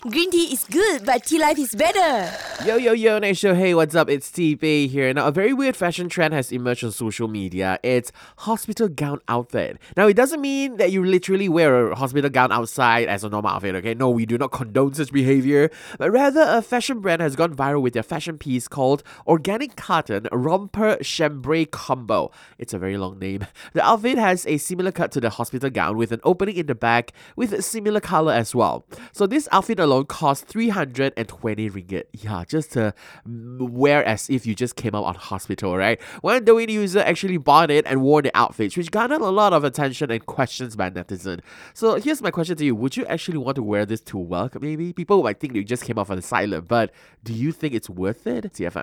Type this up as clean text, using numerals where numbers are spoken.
Green tea is good, but tea life is better. Yo, next show. Hey, what's up? It's TB here. Now, a very weird fashion trend has emerged on social media. It's hospital gown outfit. Now, it doesn't mean that you literally wear a hospital gown outside as a normal outfit, okay? No, we do not condone such behavior. But rather, a fashion brand has gone viral with their fashion piece called Organic Cotton Romper Chambray Combo. It's a very long name. The outfit has a similar cut to the hospital gown with an opening in the back with a similar color as well. So this outfit alone cost 320 ringgit. Yeah, just to wear as if you just came out of hospital, right? One Douyin user actually bought it and wore the outfit, which garnered a lot of attention and questions by netizens. So here's my question to you. Would you actually want to wear this to work, maybe? People might think you just came out from the asylum, but do you think it's worth it? CFM.